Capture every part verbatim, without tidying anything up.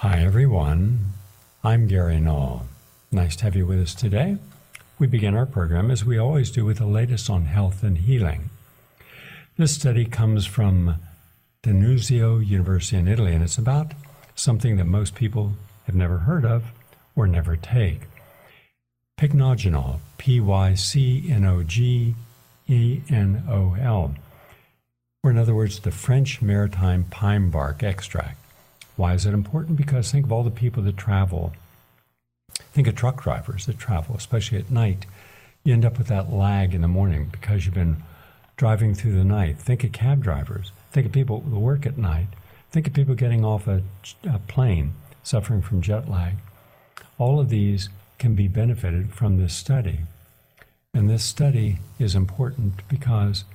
Hi everyone, I'm Gary Null. Nice to have you with us today. We begin our program as we always do with the latest on health and healing. This study comes from D'Annunzio University in Italy, and it's about something that most people have never heard of or never take. Pycnogenol, P Y C N O G E N O L, or in other words, the French maritime pine bark extract. Why is it important? Because think of all the people that travel. Think of truck drivers that travel, especially at night. You end up with that lag in the morning because you've been driving through the night. Think of cab drivers. Think of people who work at night. Think of people getting off a, a plane suffering from jet lag. All of these can be benefited from this study. And this study is important because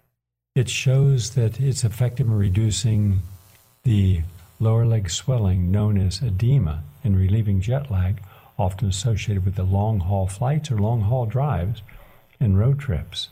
it shows that it's effective in reducing the lower leg swelling known as edema and relieving jet lag, often associated with the long-haul flights or long-haul drives and road trips.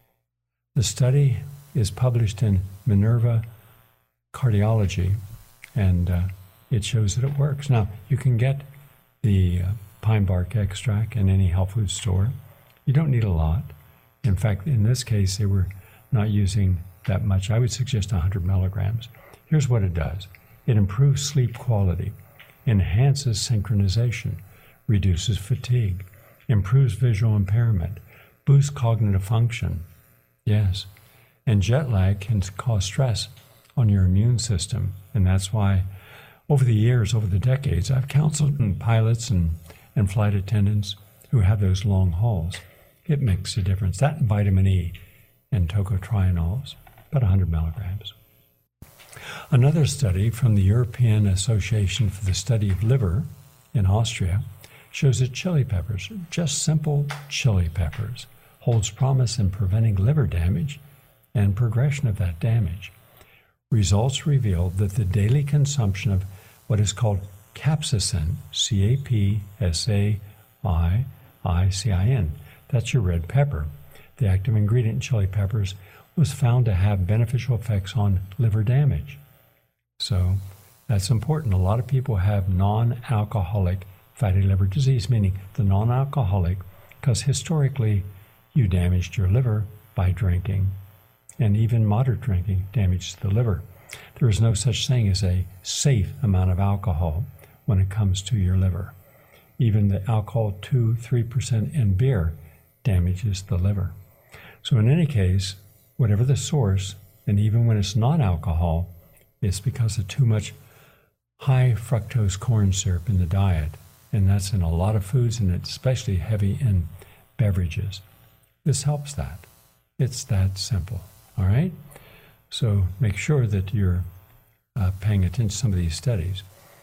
The study is published in Minerva Cardiology, and uh, it shows that it works. Now, you can get the uh, pine bark extract in any health food store. You don't need a lot. In fact, in this case, they were not using that much. I would suggest one hundred milligrams. Here's what it does. It improves sleep quality, enhances synchronization, reduces fatigue, improves visual impairment, boosts cognitive function. Yes, and jet lag can cause stress on your immune system, and that's why over the years, over the decades, I've counseled pilots and, and flight attendants who have those long hauls. It makes a difference. That and vitamin E and tocotrienols, about one hundred milligrams. Another study from the European Association for the Study of Liver in Austria shows that chili peppers, just simple chili peppers, holds promise in preventing liver damage and progression of that damage. Results revealed that the daily consumption of what is called capsaicin, C A P S A I I C I N, that's your red pepper, the active ingredient in chili peppers, was found to have beneficial effects on liver damage. So that's important. A lot of people have non-alcoholic fatty liver disease, meaning the non-alcoholic, because historically you damaged your liver by drinking, and even moderate drinking damages the liver. There is no such thing as a safe amount of alcohol when it comes to your liver. Even the alcohol two to three percent in beer damages the liver. So in any case, whatever the source, and even when it's not alcohol, it's because of too much high fructose corn syrup in the diet. And that's in a lot of foods, and it's especially heavy in beverages. This helps that. It's that simple, all right? So make sure that you're uh, paying attention to some of these studies.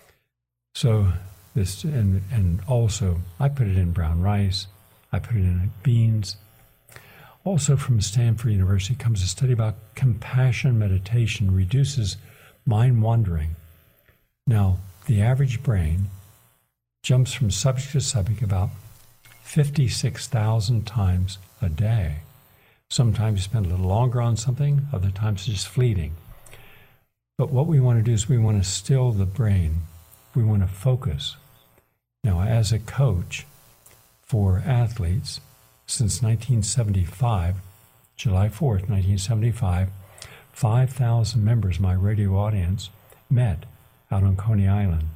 So this, and, and also, I put it in brown rice. I put it in beans. Also from Stanford University comes a study about compassion meditation reduces mind wandering. Now, the average brain jumps from subject to subject about fifty-six thousand times a day. Sometimes you spend a little longer on something, other times it's just fleeting. But what we want to do is we want to still the brain. We want to focus. Now, as a coach for athletes, since nineteen seventy-five, July fourth, nineteen seventy-five, five thousand members of my radio audience met out on Coney Island.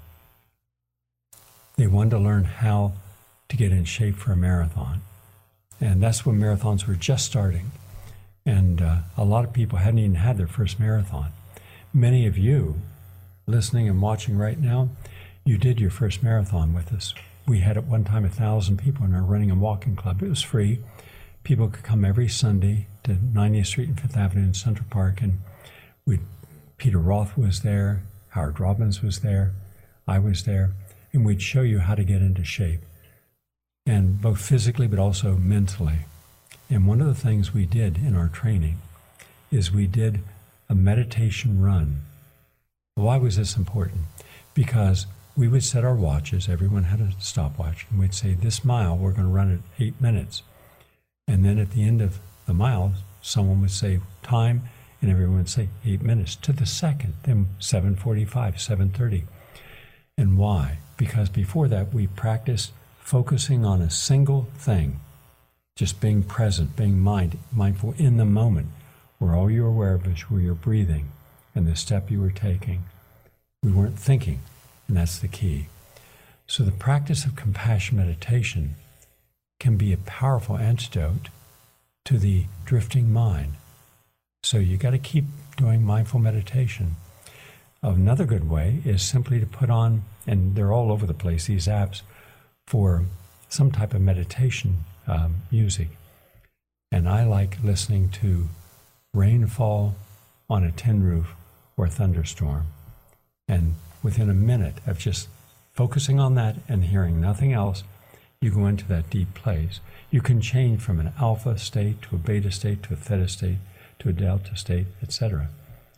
They wanted to learn how to get in shape for a marathon. And that's when marathons were just starting. And uh, a lot of people hadn't even had their first marathon. Many of you listening and watching right now, you did your first marathon with us. We had at one time a thousand people in our running and walking club. It was free. People could come every Sunday to ninetieth Street and Fifth Avenue in Central Park, and we Peter Roth was there, Howard Robbins was there, I was there, and we'd show you how to get into shape, and both physically but also mentally. And one of the things we did in our training is we did a meditation run. Why was this important? Because we would set our watches, everyone had a stopwatch, and we'd say, this mile, we're going to run at eight minutes. And then at the end of the mile, someone would say time, and everyone would say eight minutes to the second, then seven forty-five, seven thirty. And why? Because before that, we practiced focusing on a single thing, just being present, being mind, mindful in the moment, where all you're aware of is where you're breathing and the step you were taking. We weren't thinking, and that's the key. So the practice of compassion meditation can be a powerful antidote to the drifting mind. So you got to keep doing mindful meditation. Another good way is simply to put on, and they're all over the place, these apps, for some type of meditation um, music. And I like listening to rainfall on a tin roof or a thunderstorm. And within a minute of just focusing on that and hearing nothing else, you go into that deep place. You can change from an alpha state to a beta state to a theta state to a delta state, et cetera.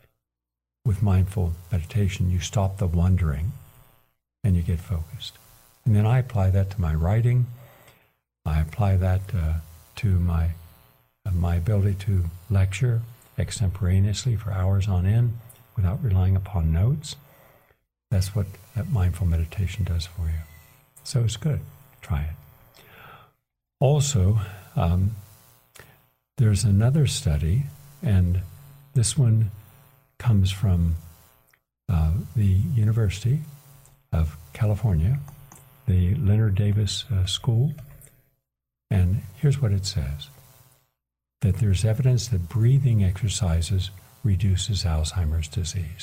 With mindful meditation, you stop the wondering and you get focused. And then I apply that to my writing. I apply that uh, to my, uh, my ability to lecture extemporaneously for hours on end without relying upon notes. That's what that mindful meditation does for you. So it's good. Try it. Also, um, there's another study, and this one comes from uh, the University of California, the Leonard Davis uh, School. And here's what it says, that there's evidence that breathing exercises reduces Alzheimer's disease.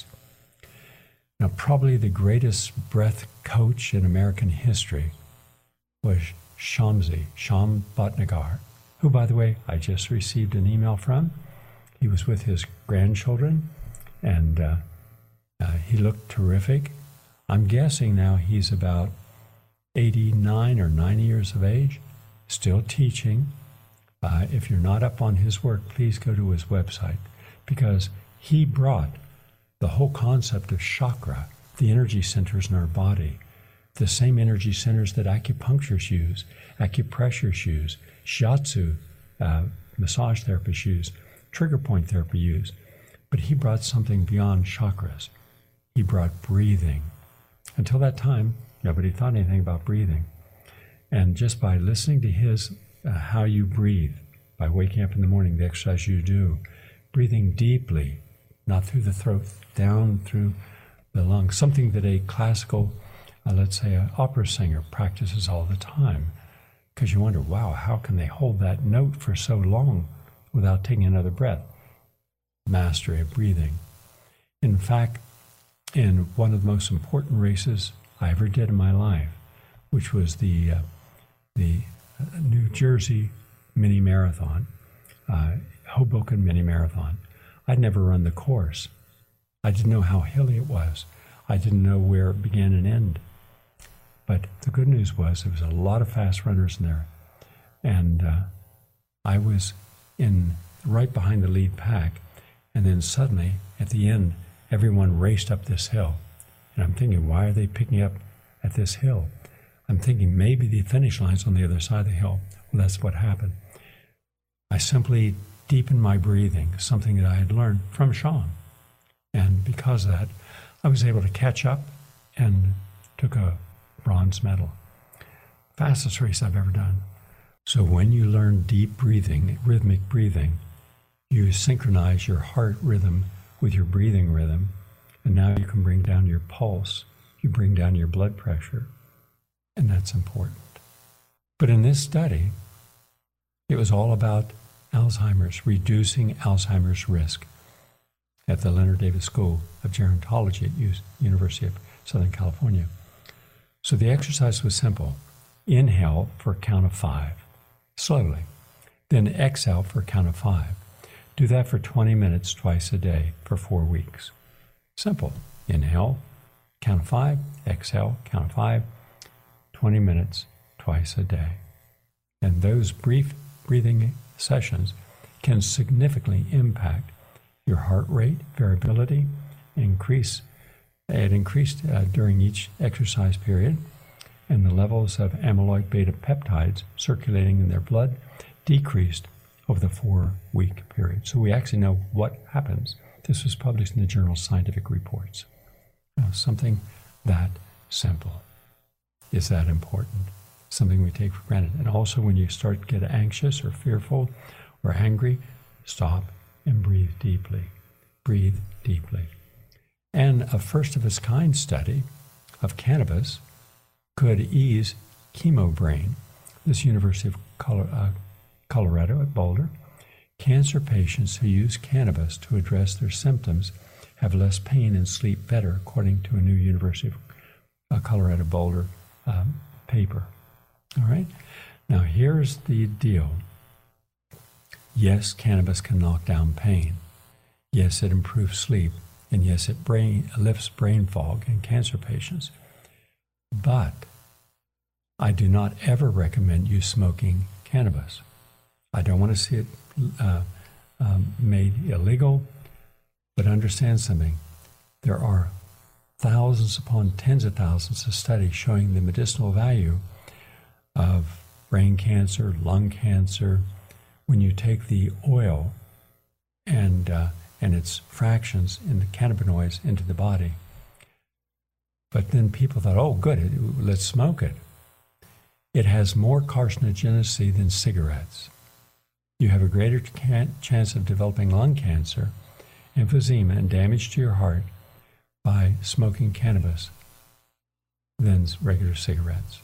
Now, probably the greatest breath coach in American history was Shamsi, Sham Bhatnagar, who, by the way, I just received an email from. He was with his grandchildren, and uh, uh, he looked terrific. I'm guessing now he's about eighty-nine or ninety years of age, still teaching. Uh, if you're not up on his work, please go to his website, because he brought the whole concept of chakra, the energy centers in our body, the same energy centers that acupuncturists use, acupressurists use, shiatsu uh, massage therapists use, trigger point therapy use. But he brought something beyond chakras. He brought breathing. Until that time, nobody thought anything about breathing. And just by listening to his, uh, how you breathe, by waking up in the morning, the exercise you do, breathing deeply, not through the throat, down through the lungs, something that a classical, uh, let's say an opera singer practices all the time. Because you wonder, wow, how can they hold that note for so long without taking another breath? Mastery of breathing. In fact, in one of the most important races I ever did in my life, which was the uh, the New Jersey Mini Marathon, uh, Hoboken Mini Marathon. I'd never run the course. I didn't know how hilly it was. I didn't know where it began and ended. But the good news was there was a lot of fast runners in there. And uh, I was in right behind the lead pack. And then suddenly, at the end, everyone raced up this hill. And I'm thinking, why are they picking up at this hill? I'm thinking maybe the finish line's on the other side of the hill. Well, that's what happened. I simply deepened my breathing, something that I had learned from Sean. And because of that, I was able to catch up and took a bronze medal. Fastest race I've ever done. So when you learn deep breathing, rhythmic breathing, you synchronize your heart rhythm with your breathing rhythm, and now you can bring down your pulse, you bring down your blood pressure, and that's important. But in this study, it was all about Alzheimer's, reducing Alzheimer's risk at the Leonard Davis School of Gerontology at U- University of Southern California. So the exercise was simple. Inhale for a count of five, slowly. Then exhale for a count of five. Do that for twenty minutes twice a day for four weeks. Simple. Inhale, count of five, exhale, count of five, twenty minutes twice a day. And those brief breathing sessions can significantly impact your heart rate variability, increase, it increased uh, during each exercise period, and the levels of amyloid beta peptides circulating in their blood decreased over the four-week period. So we actually know what happens. This was published in the journal Scientific Reports. Uh, something that simple. Is that important? Something we take for granted. And also when you start to get anxious or fearful or angry, stop and breathe deeply. Breathe deeply. And a first-of-its-kind study of cannabis could ease ChemoBrain, this University of Colorado at Boulder. Cancer patients who use cannabis to address their symptoms have less pain and sleep better, according to a new University of Colorado Boulder um, paper. All right? Now, here's the deal. Yes, cannabis can knock down pain. Yes, it improves sleep. And yes, it brain, lifts brain fog in cancer patients. But I do not ever recommend you smoking cannabis. I don't want to see it uh, um, made illegal, but understand something. There are thousands upon tens of thousands of studies showing the medicinal value of brain cancer, lung cancer, when you take the oil and uh, and its fractions in the cannabinoids into the body. But then people thought, oh, good, let's smoke it. It has more carcinogenicity than cigarettes. You have a greater can- chance of developing lung cancer, emphysema, and damage to your heart by smoking cannabis than regular cigarettes.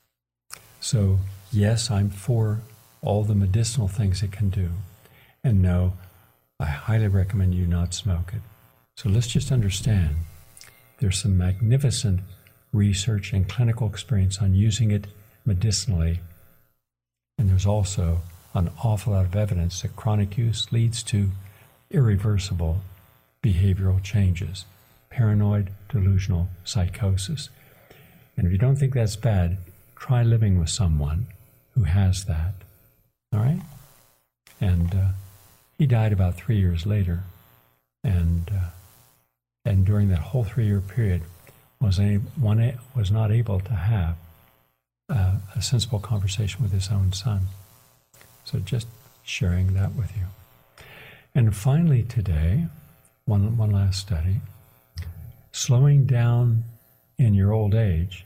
So, yes, I'm for all the medicinal things it can do. And no, I highly recommend you not smoke it. So let's just understand there's some magnificent research and clinical experience on using it medicinally. And there's also an awful lot of evidence that chronic use leads to irreversible behavioral changes, paranoid, delusional psychosis. And if you don't think that's bad, try living with someone who has that. All right? And uh, he died about three years later. And uh, and during that whole three-year period, was, a, one, was not able to have uh, a sensible conversation with his own son. So just sharing that with you. And finally today, one, one last study, slowing down in your old age,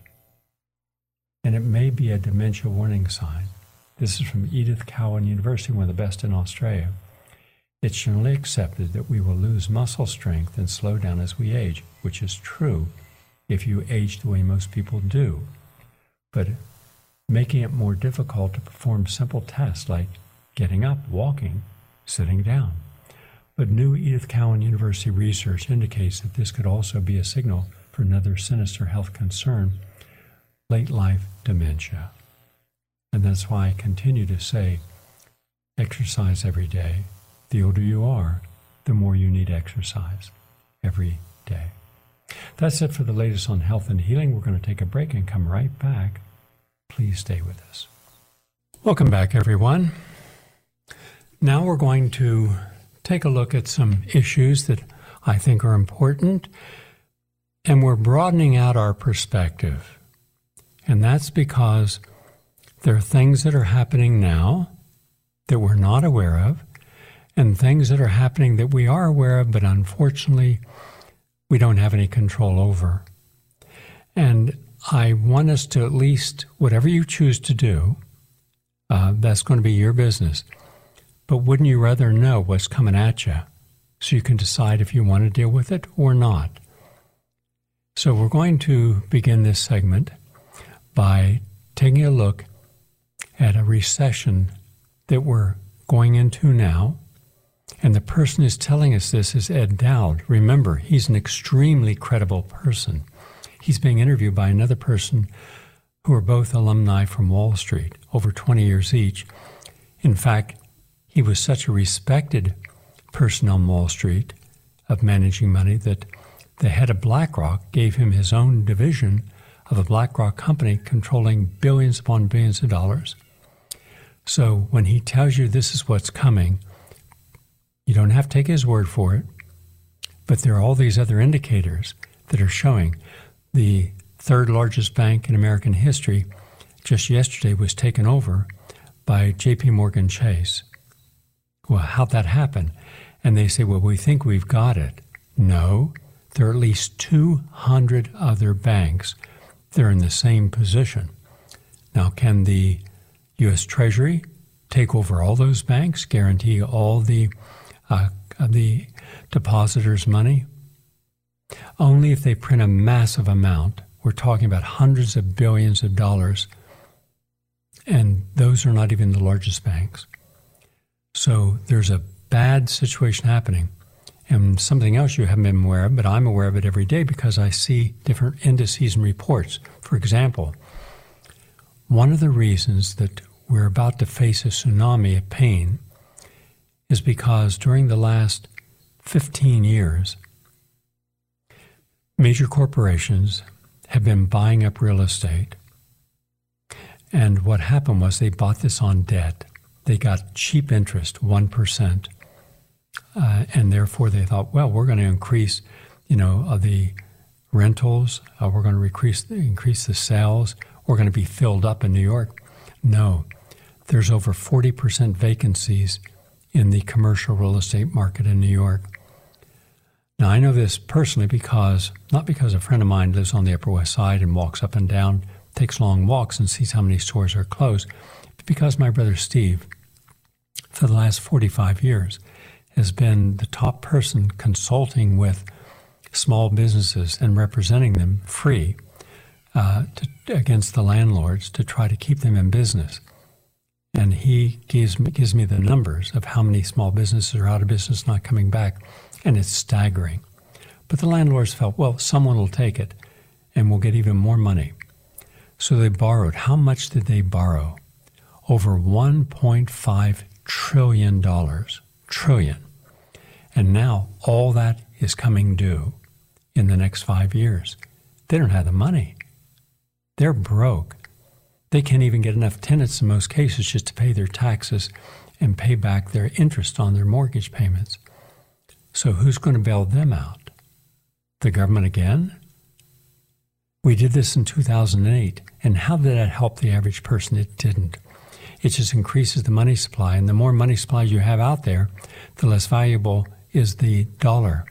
and it may be a dementia warning sign. This is from Edith Cowan University, one of the best in Australia. It's generally accepted that we will lose muscle strength and slow down as we age, which is true if you age the way most people do. But making it more difficult to perform simple tasks like getting up, walking, sitting down. But new Edith Cowan University research indicates that this could also be a signal for another sinister health concern, late life dementia. And that's why I continue to say, exercise every day. The older you are, the more you need exercise every day. That's it for the latest on health and healing. We're going to take a break and come right back. Please stay with us. Welcome back, everyone. Now we're going to take a look at some issues that I think are important, and we're broadening out our perspective. And that's because there are things that are happening now that we're not aware of, and things that are happening that we are aware of, but unfortunately, we don't have any control over. And I want us to at least, whatever you choose to do, uh, that's going to be your business. But wouldn't you rather know what's coming at you so you can decide if you want to deal with it or not? So we're going to begin this segment by taking a look at a recession that we're going into now. And the person who's telling us this is Ed Dowd. Remember, he's an extremely credible person. He's being interviewed by another person who are both alumni from Wall Street, over twenty years each. In fact, he was such a respected person on Wall Street of managing money that the head of BlackRock gave him his own division of a BlackRock company controlling billions upon billions of dollars. So when he tells you this is what's coming, you don't have to take his word for it, but there are all these other indicators that are showing. The third largest bank in American history just yesterday was taken over by J P Morgan Chase. Well, how'd that happen? And they say, well, we think we've got it. No, there are at least two hundred other banks they're in the same position. Now, can the U S Treasury take over all those banks, guarantee all the uh, the depositors' money? Only if they print a massive amount. We're talking about hundreds of billions of dollars, and those are not even the largest banks. So there's a bad situation happening. And something else you haven't been aware of, but I'm aware of it every day because I see different indices and reports. For example, one of the reasons that we're about to face a tsunami of pain is because during the last fifteen years, major corporations have been buying up real estate. And what happened was they bought this on debt. They got cheap interest, one percent. Uh, and therefore they thought, well, we're going to increase, you know, uh, the rentals. Uh, we're going to increase the, increase the sales. We're going to be filled up in New York. No, there's over forty percent vacancies in the commercial real estate market in New York. Now, I know this personally because, not because a friend of mine lives on the Upper West Side and walks up and down, takes long walks and sees how many stores are closed, but because my brother Steve, for the last forty-five years, has been the top person consulting with small businesses and representing them free uh, to, against the landlords to try to keep them in business. And he gives me, gives me the numbers of how many small businesses are out of business, not coming back, and it's staggering. But the landlords felt, well, someone will take it and we'll get even more money. So they borrowed. How much did they borrow? Over one point five trillion dollars. Trillion. And now all that is coming due in the next five years. They don't have the money. They're broke. They can't even get enough tenants in most cases just to pay their taxes and pay back their interest on their mortgage payments. So who's going to bail them out? The government again? We did this in two thousand eight, and how did that help the average person? It didn't. It just increases the money supply, and the more money supply you have out there, the less valuable is the dollar.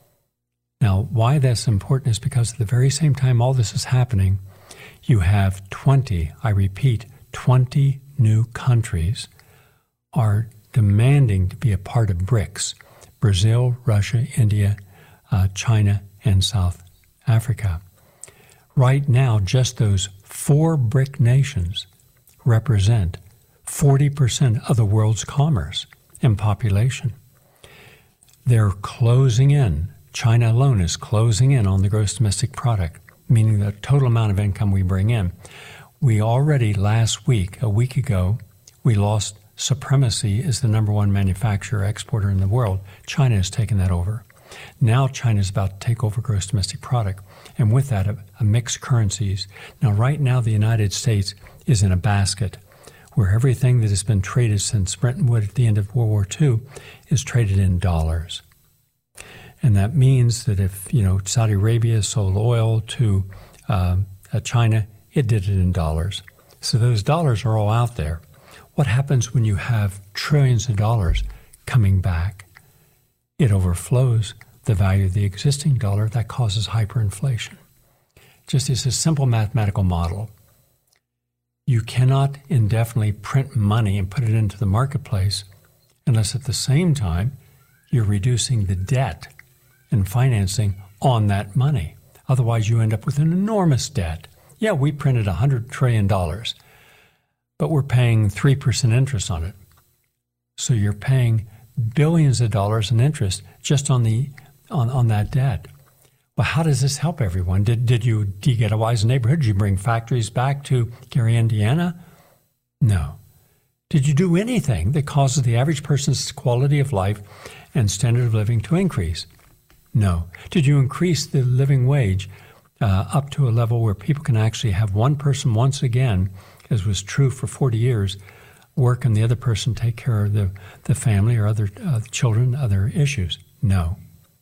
Now, why that's important is because at the very same time all this is happening, you have twenty, I repeat, twenty new countries are demanding to be a part of BRICS: Brazil, Russia, India, uh, China, and South Africa. Right now, just those four BRIC nations represent forty percent of the world's commerce and population. They're closing in. China alone is closing in on the gross domestic product, meaning the total amount of income we bring in. We already last week, a week ago, we lost supremacy as the number one manufacturer exporter in the world. China has taken that over. Now China is about to take over gross domestic product, and with that, a, a mixed currencies. Now, right now, the United States is in a basket where everything that has been traded since Bretton Woods at the end of World War Two is traded in dollars. And that means that if, you know, Saudi Arabia sold oil to uh, China, it did it in dollars. So those dollars are all out there. What happens when you have trillions of dollars coming back? It overflows the value of the existing dollar. That causes hyperinflation. Just as a simple mathematical model. You cannot indefinitely print money and put it into the marketplace unless at the same time you're reducing the debt and financing on that money. Otherwise, you end up with an enormous debt. Yeah, we printed one hundred trillion dollars, but we're paying three percent interest on it. So you're paying billions of dollars in interest just on the on, on that debt. Well, how does this help everyone? Did did you de-ghettoize a neighborhood? Did you bring factories back to Gary, Indiana? No. Did you do anything that causes the average person's quality of life and standard of living to increase? No. Did you increase the living wage uh, up to a level where people can actually have one person once again, as was true for forty years, work and the other person take care of the, the family or other uh, children, other issues? No.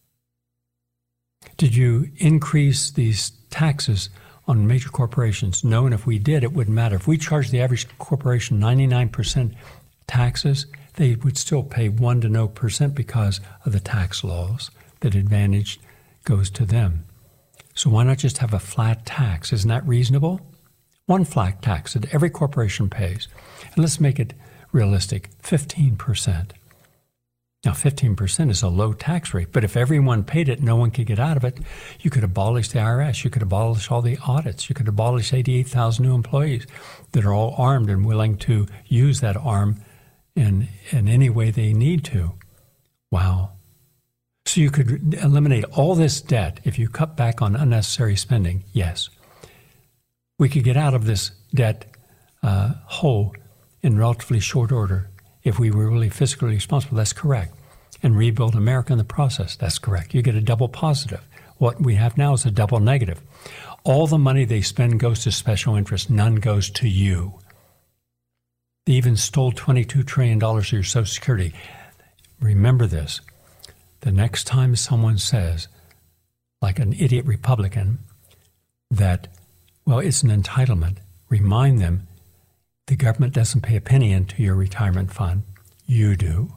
Did you increase these taxes on major corporations? No, and if we did, it wouldn't matter. If we charged the average corporation ninety-nine percent taxes, they would still pay one to no percent because of the tax laws. That advantage goes to them. So why not just have a flat tax? Isn't that reasonable? One flat tax that every corporation pays. And let's make it realistic, fifteen percent. Now, fifteen percent is a low tax rate, but if everyone paid it, no one could get out of it. You could abolish the I R S. You could abolish all the audits. You could abolish eighty-eight thousand new employees that are all armed and willing to use that arm in, in any way they need to. Wow. So you could eliminate all this debt if you cut back on unnecessary spending. Yes. We could get out of this debt uh, hole in relatively short order if we were really fiscally responsible. That's correct. And rebuild America in the process. That's correct. You get a double positive. What we have now is a double negative. All the money they spend goes to special interests. None goes to you. They even stole twenty-two trillion dollars of your Social Security. Remember this. The next time someone says, like an idiot Republican, that, well, it's an entitlement, remind them the government doesn't pay a penny into your retirement fund. You do.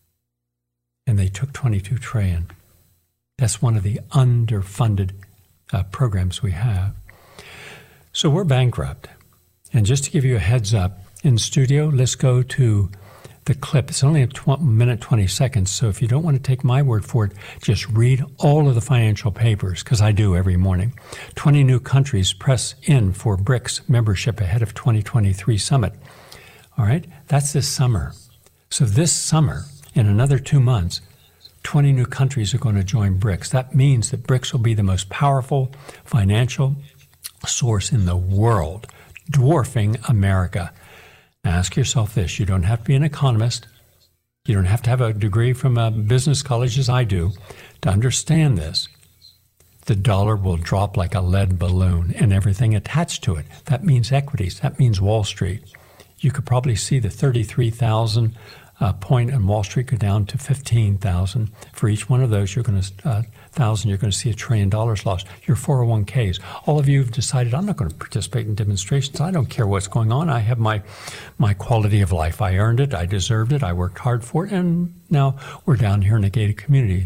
And they took twenty-two trillion dollars. That's one of the underfunded uh, programs we have. So we're bankrupt. And just to give you a heads up, in studio, let's go to the clip. It's only a tw- minute, twenty seconds, so if you don't want to take my word for it, just read all of the financial papers, because I do every morning. twenty new countries press in for BRICS membership ahead of twenty twenty-three summit. All right, that's this summer. So this summer, in another two months, twenty new countries are going to join BRICS. That means that BRICS will be the most powerful financial source in the world, dwarfing America. Now ask yourself this. You don't have to be an economist. You don't have to have a degree from a business college, as I do, to understand this. The dollar will drop like a lead balloon and everything attached to it. That means equities. That means Wall Street. You could probably see the thirty-three thousand uh, point in Wall Street go down to fifteen thousand. For each one of those, you're going to uh, thousand. You're going to see a trillion dollars lost. Your four oh one k's. All of you have decided, I'm not going to participate in demonstrations. I don't care what's going on. I have my my quality of life. I earned it. I deserved it. I worked hard for it. And now we're down here in a gated community.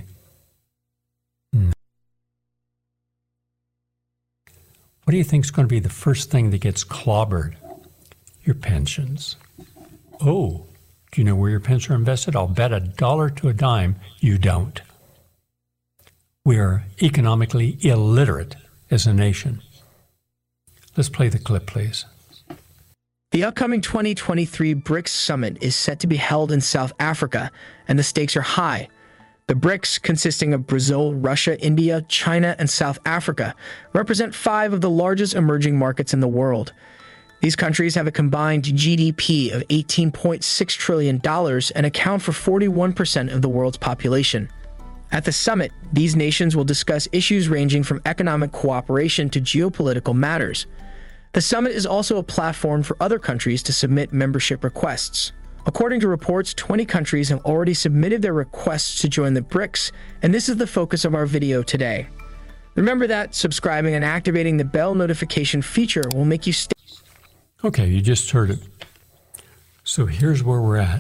Hmm. What do you think is going to be the first thing that gets clobbered? Your pensions. Oh, do you know where your pensions are invested? I'll bet a dollar to a dime you don't. We are economically illiterate as a nation. Let's play the clip, please. The upcoming twenty twenty-three BRICS Summit is set to be held in South Africa, and the stakes are high. The BRICS, consisting of Brazil, Russia, India, China, and South Africa, represent five of the largest emerging markets in the world. These countries have a combined G D P of eighteen point six trillion dollars and account for forty-one percent of the world's population. At the summit, these nations will discuss issues ranging from economic cooperation to geopolitical matters. The summit is also a platform for other countries to submit membership requests. According to reports, twenty countries have already submitted their requests to join the BRICS, and this is the focus of our video today. Remember that subscribing and activating the bell notification feature will make you stay. Okay, you just heard it. So here's where we're at.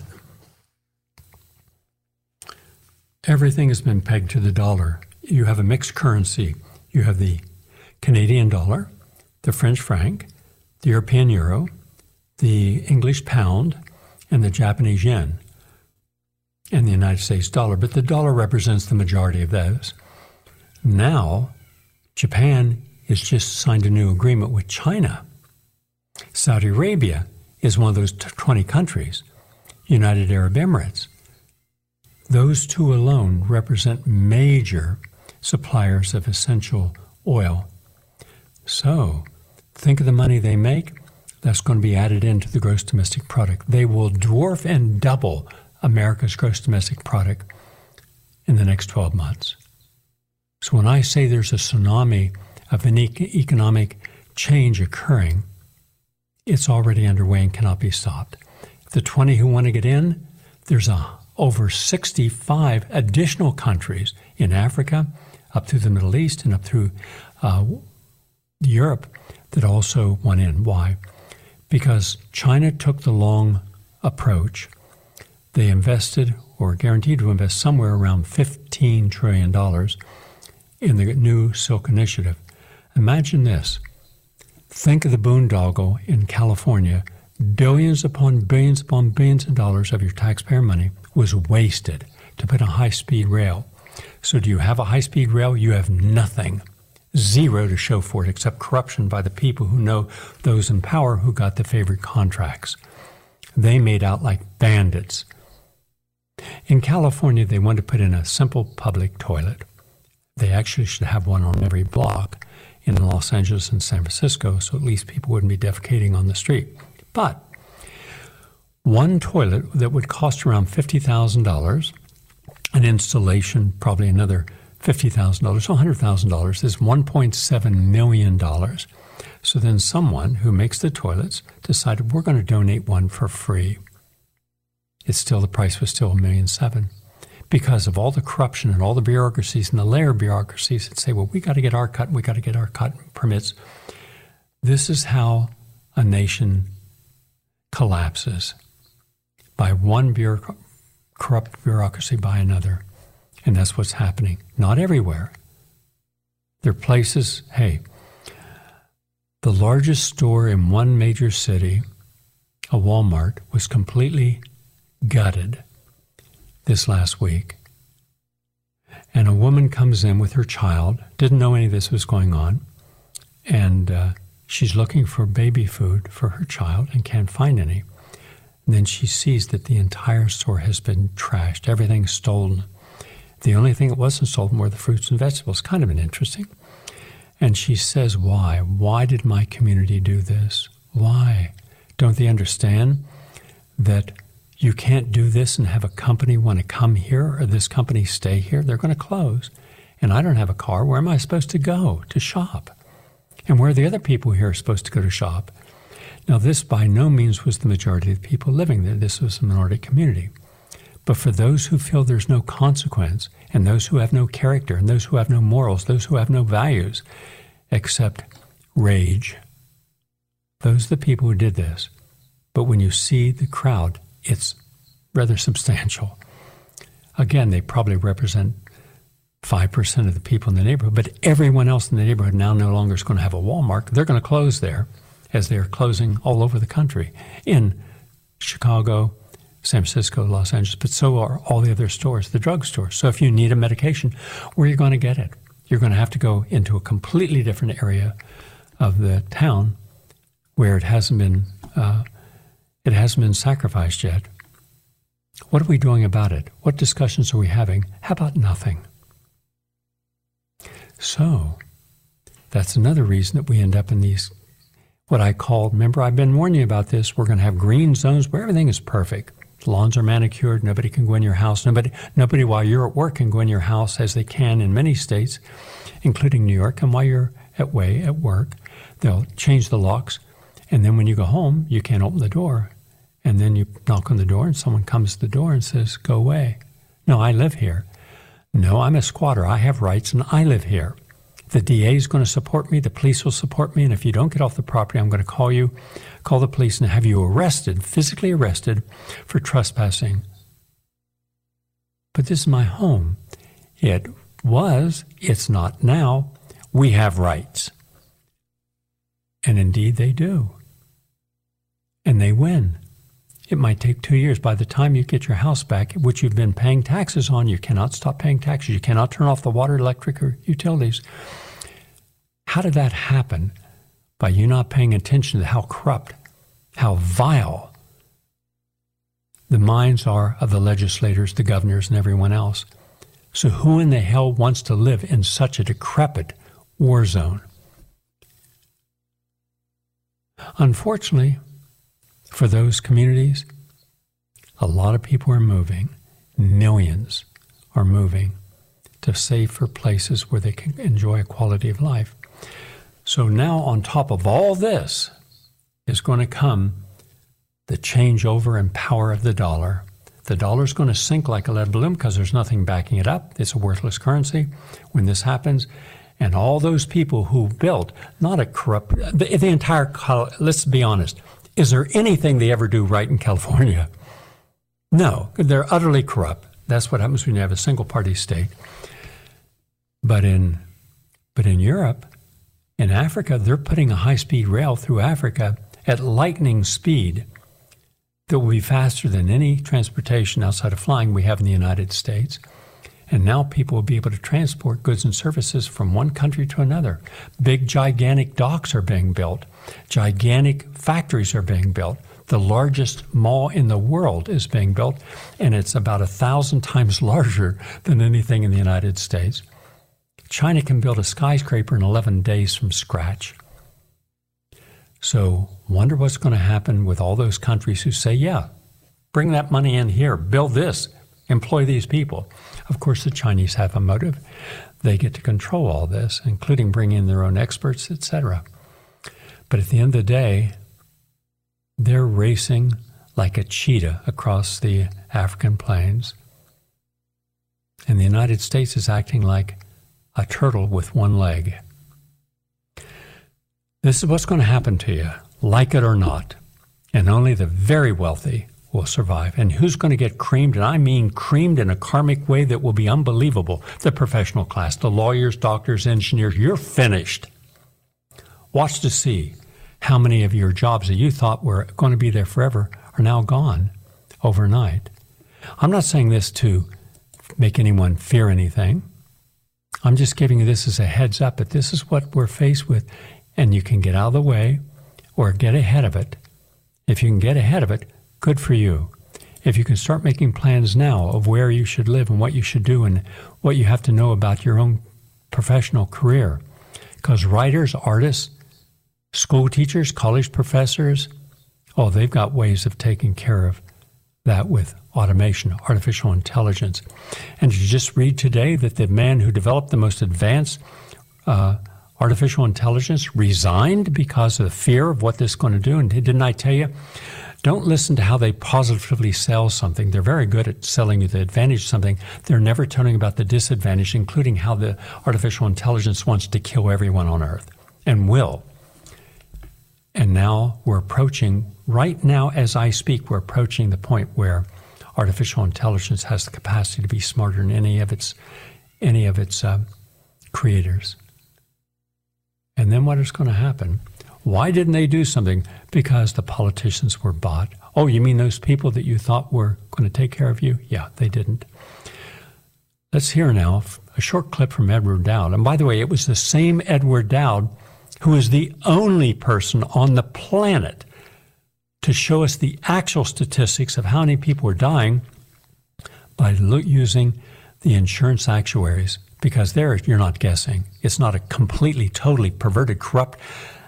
Everything has been pegged to the dollar. You have a mixed currency. You have the Canadian dollar, the French franc, the European euro, the English pound, and the Japanese yen, and the United States dollar. But the dollar represents the majority of those. Now, Japan has just signed a new agreement with China. Saudi Arabia is one of those twenty countries. United Arab Emirates. Those two alone represent major suppliers of essential oil. So, think of the money they make. That's going to be added into the gross domestic product. They will dwarf and double America's gross domestic product in the next twelve months. So when I say there's a tsunami of an e- economic change occurring, it's already underway and cannot be stopped. The twenty who want to get in, there's a, over sixty-five additional countries in Africa, up through the Middle East and up through uh, Europe that also want in. Why? Because China took the long approach. They invested, or guaranteed to invest, somewhere around fifteen trillion dollars in the new Silk Initiative. Imagine this. Think of the boondoggle in California. Billions upon billions upon billions of dollars of your taxpayer money was wasted to put a high-speed rail. So do you have a high-speed rail? You have nothing. Zero to show for it except corruption by the people who know those in power who got the favorite contracts. They made out like bandits. In California, they wanted to put in a simple public toilet. They actually should have one on every block in Los Angeles and San Francisco, so at least people wouldn't be defecating on the street. But one toilet that would cost around fifty thousand dollars, an installation probably another fifty thousand dollars, so one hundred thousand dollars is one point seven million dollars. So then someone who makes the toilets decided we're going to donate one for free. It's still, the price was still a million seven. Because of all the corruption and all the bureaucracies and the layer bureaucracies that say, well, we got to get our cut, we got to get our cut permits. This is how a nation collapses, by one bureauc- corrupt bureaucracy by another. And that's what's happening. Not everywhere. There are places, hey, the largest store in one major city, a Walmart, was completely gutted this last week. And a woman comes in with her child, didn't know any of this was going on, and uh, she's looking for baby food for her child and can't find any. And then she sees that the entire store has been trashed, everything's stolen. The only thing that wasn't stolen were the fruits and vegetables. Kind of an interesting. And she says, why? Why did my community do this? Why? Don't they understand that you can't do this and have a company want to come here or this company stay here? They're going to close. And I don't have a car. Where am I supposed to go to shop? And where are the other people here supposed to go to shop? Now, this by no means was the majority of the people living there. This was a minority community. But for those who feel there's no consequence, and those who have no character, and those who have no morals, those who have no values, except rage, those are the people who did this. But when you see the crowd, it's rather substantial. Again, they probably represent five percent of the people in the neighborhood, but everyone else in the neighborhood now no longer is going to have a Walmart. They're going to close there, as they're closing all over the country, in Chicago, San Francisco, Los Angeles, but so are all the other stores, the drugstores. So if you need a medication, where are you going to get it? You're going to have to go into a completely different area of the town where it hasn't been uh, it hasn't been sacrificed yet. What are we doing about it? What discussions are we having? How about nothing? So that's another reason that we end up in these, what I call, remember I've been warning you about this, we're going to have green zones where everything is perfect. Lawns are manicured, nobody can go in your house, nobody, nobody while you're at work can go in your house as they can in many states, including New York, and while you're at way at work, they'll change the locks, and then when you go home, you can't open the door. And then you knock on the door and someone comes to the door and says, go away. No, I live here. No, I'm a squatter. I have rights and I live here. The D A is going to support me. The police will support me. And if you don't get off the property, I'm going to call you, call the police and have you arrested, physically arrested for trespassing. But this is my home. It was. It's not now. We have rights. And indeed they do. And they win. It might take two years. By the time you get your house back, which you've been paying taxes on, you cannot stop paying taxes. You cannot turn off the water, electric, or utilities. How did that happen? By you not paying attention to how corrupt, how vile the minds are of the legislators, the governors, and everyone else. So who in the hell wants to live in such a decrepit war zone? Unfortunately, for those communities, a lot of people are moving. Millions are moving to safer places where they can enjoy a quality of life. So now on top of all this is going to come the changeover and power of the dollar. The dollar is going to sink like a lead balloon because there's nothing backing it up. It's a worthless currency when this happens. And all those people who built, not a corrupt, the, the entire, let's be honest, is there anything they ever do right in California? No, they're utterly corrupt. That's what happens when you have a single-party state. But in, but in Europe, In Africa, they're putting a high-speed rail through Africa at lightning speed that will be faster than any transportation outside of flying we have in the United States. And now people will be able to transport goods and services from one country to another. Big, gigantic docks are being built. Gigantic factories are being built. The largest mall in the world is being built, and it's about a thousand times larger than anything in the United States. China can build a skyscraper in eleven days from scratch. So wonder what's going to happen with all those countries who say, yeah, bring that money in here, build this, employ these people. Of course, the Chinese have a motive. They get to control all this, including bringing in their own experts, et cetera. But at the end of the day, they're racing like a cheetah across the African plains. And the United States is acting like a turtle with one leg. This is what's going to happen to you, like it or not. And only the very wealthy will survive. And who's going to get creamed? And I mean creamed in a karmic way that will be unbelievable. The professional class, the lawyers, doctors, engineers, you're finished. Watch to see how many of your jobs that you thought were going to be there forever are now gone overnight. I'm not saying this to make anyone fear anything. I'm just giving you this as a heads up that this is what we're faced with, and you can get out of the way or get ahead of it. If you can get ahead of it, good for you. If you can start making plans now of where you should live and what you should do and what you have to know about your own professional career. Because writers, artists, school teachers, college professors, oh, they've got ways of taking care of that with automation, artificial intelligence. And you just read today that the man who developed the most advanced uh, artificial intelligence resigned because of the fear of what this is going to do. And didn't I tell you, don't listen to how they positively sell something. They're very good at selling you the advantage of something. They're never telling about the disadvantage, including how the artificial intelligence wants to kill everyone on Earth and will. And now we're approaching, right now as I speak, we're approaching the point where artificial intelligence has the capacity to be smarter than any of its any of its uh, creators. And then what is going to happen? Why didn't they do something? Because the politicians were bought. Oh, you mean those people that you thought were going to take care of you? Yeah, they didn't. Let's hear now a short clip from Edward Dowd. And by the way, it was the same Edward Dowd who is the only person on the planet to show us the actual statistics of how many people are dying by lo- using the insurance actuaries, because there you're not guessing. It's not a completely, totally perverted, corrupt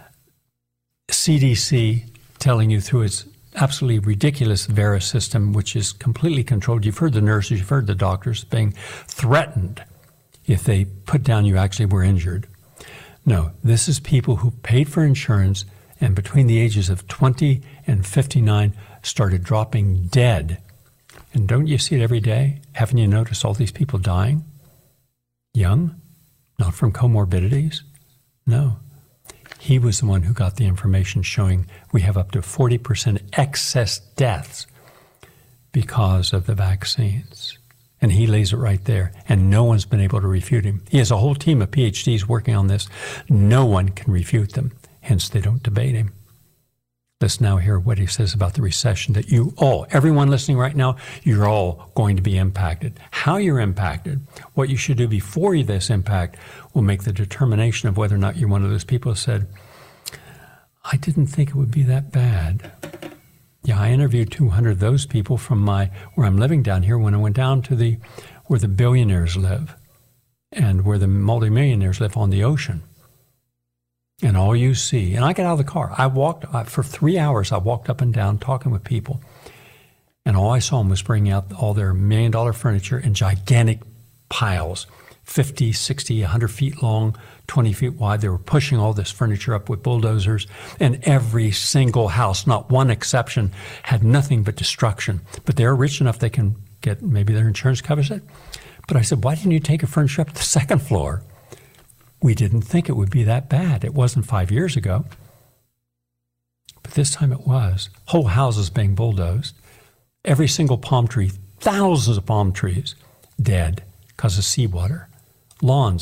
C D C telling you through its absolutely ridiculous Vera system, which is completely controlled. You've heard the nurses, you've heard the doctors being threatened if they put down you actually were injured. No, this is people who paid for insurance and between the ages of twenty and fifty-nine started dropping dead. And don't you see it every day? Haven't you noticed all these people dying? Young? Not from comorbidities? No. He was the one who got the information showing we have up to forty percent excess deaths because of the vaccines. And he lays it right there, and no one's been able to refute him. He has a whole team of P H Ds working on this. No one can refute them, hence they don't debate him. Let's now hear what he says about the recession that you all, everyone listening right now, you're all going to be impacted. How you're impacted, what you should do before this impact will make the determination of whether or not you're one of those people who said, I didn't think it would be that bad. Yeah, I interviewed two hundred of those people from my where I'm living down here when I went down to the where the billionaires live and where the multimillionaires live on the ocean. And all you see, and I got out of the car. I walked, I, for three hours, I walked up and down talking with people. And all I saw them was bringing out all their million dollar furniture in gigantic piles, fifty, sixty, one hundred feet long, twenty feet wide. They were pushing all this furniture up with bulldozers. And every single house, not one exception, had nothing but destruction. But they're rich enough they can get, maybe their insurance covers it. But I said, why didn't you take your furniture up to the second floor? We didn't think it would be that bad. It wasn't five years ago. But this time it was. Whole houses being bulldozed. Every single palm tree, thousands of palm trees, dead because of seawater. Lawns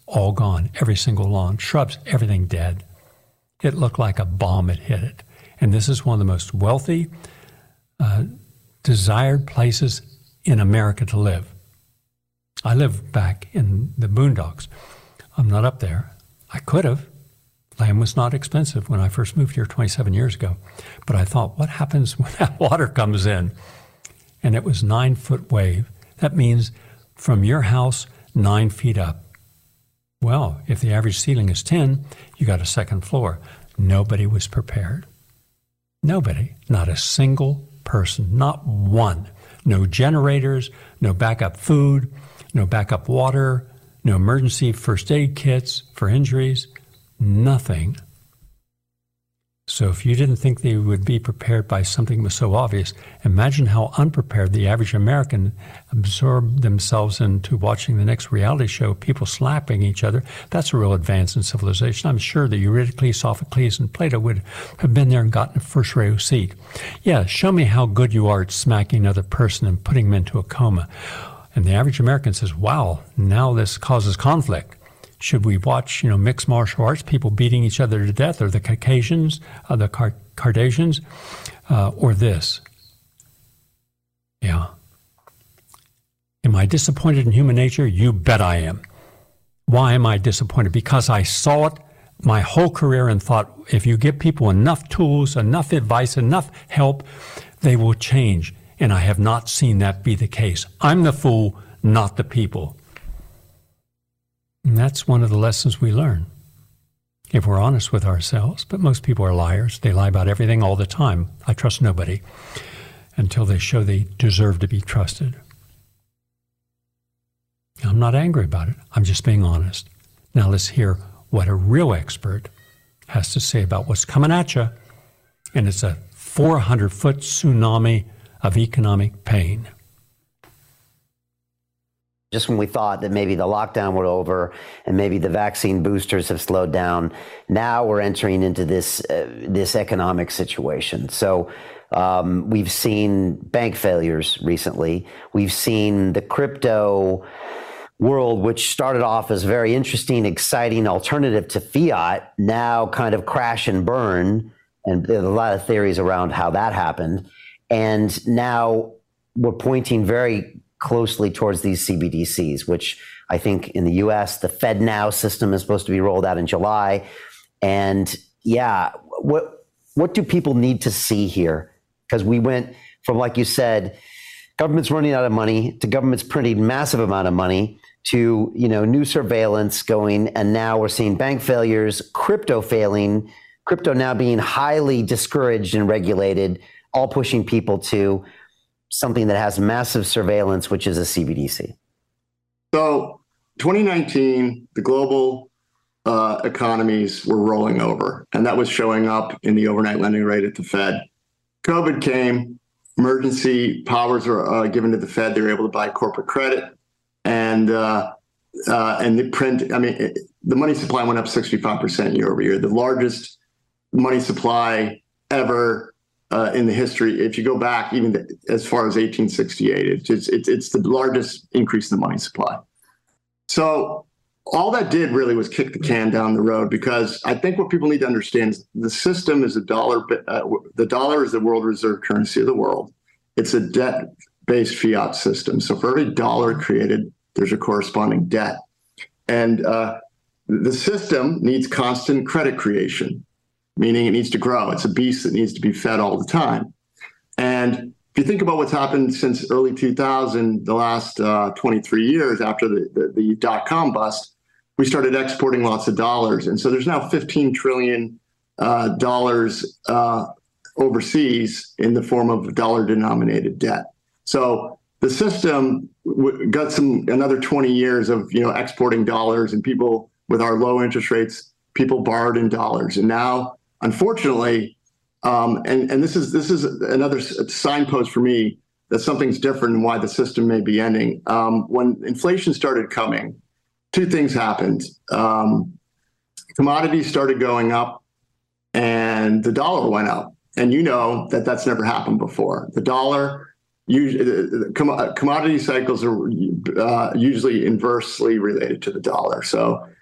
all gone. Every single lawn, shrubs, everything dead. It looked like a bomb had hit it. And this is one of the most wealthy, uh, desired places in America to live. I live back in the boondocks. I'm not up there. I could have. Land was not expensive when I first moved here twenty-seven years ago. But I thought, what happens when that water comes in? And it was nine foot wave. That means from your house, nine feet up. Well, if the average ceiling is ten, you got a second floor. Nobody was prepared. Nobody, not a single person, not one. No generators, no backup food, no backup water, no emergency first aid kits for injuries, nothing. So if you didn't think they would be prepared by something that was so obvious, imagine how unprepared the average American absorbed themselves into watching the next reality show, people slapping each other. That's a real advance in civilization. I'm sure that Eurydice, Sophocles, and Plato would have been there and gotten a first row seat. Yeah, show me how good you are at smacking another person and putting them into a coma. And the average American says, wow, now this causes conflict. Should we watch, you know, mixed martial arts, people beating each other to death, or the Caucasians, uh, the Car- Kardashians, uh, or this? Yeah. Am I disappointed in human nature? You bet I am. Why am I disappointed? Because I saw it my whole career and thought, if you give people enough tools, enough advice, enough help, they will change. And I have not seen that be the case. I'm the fool, not the people. And that's one of the lessons we learn, if we're honest with ourselves. But most people are liars. They lie about everything all the time. I trust nobody until they show they deserve to be trusted. I'm not angry about it. I'm just being honest. Now let's hear what a real expert has to say about what's coming at you. And it's a four hundred foot tsunami of economic pain. Just when we thought that maybe the lockdown was over and maybe the vaccine boosters have slowed down, now we're entering into this uh, this economic situation. So um, we've seen bank failures recently. We've seen the crypto world, which started off as a very interesting, exciting alternative to fiat, now kind of crash and burn. And there's a lot of theories around how that happened. And now we're pointing very closely towards these C B D Cs, which I think in the U S, the FedNow system is supposed to be rolled out in July. And yeah, what what do people need to see here? Because we went from, like you said, government's running out of money to government's printing massive amount of money to, you know, new surveillance going. And now we're seeing bank failures, crypto failing, crypto now being highly discouraged and regulated, all pushing people to something that has massive surveillance, which is a C B D C. So twenty nineteen, the global uh, economies were rolling over, and that was showing up in the overnight lending rate at the Fed. COVID came, emergency powers were uh, given to the Fed. They were able to buy corporate credit, and uh, uh, and the print. I mean, it, the money supply went up sixty-five percent year over year, the largest money supply ever. Uh, in the history, if you go back even to, as far as eighteen sixty-eight, it's, it's it's it's the largest increase in the money supply. So all that did really was kick the can down the road, because I think what people need to understand is the system is a dollar. Uh, the dollar is the world reserve currency of the world. It's a debt-based fiat system. So for every dollar created, there's a corresponding debt, and uh, the system needs constant credit creation, meaning it needs to grow. It's a beast that needs to be fed all the time. And if you think about what's happened since early two thousand, the last uh, twenty-three years after the, the, the dot-com bust, we started exporting lots of dollars. And so there's now fifteen trillion dollars uh, uh, overseas in the form of dollar-denominated debt. So the system w- got some another twenty years of, you know, exporting dollars, and people with our low interest rates, people borrowed in dollars. And now, unfortunately, um, and, and this is this is another signpost for me that something's different and why the system may be ending. Um, when inflation started coming, two things happened. Um, commodities started going up, and the dollar went up. And you know that that's never happened before. The dollar, usually, commodity cycles are uh, usually inversely related to the dollar. So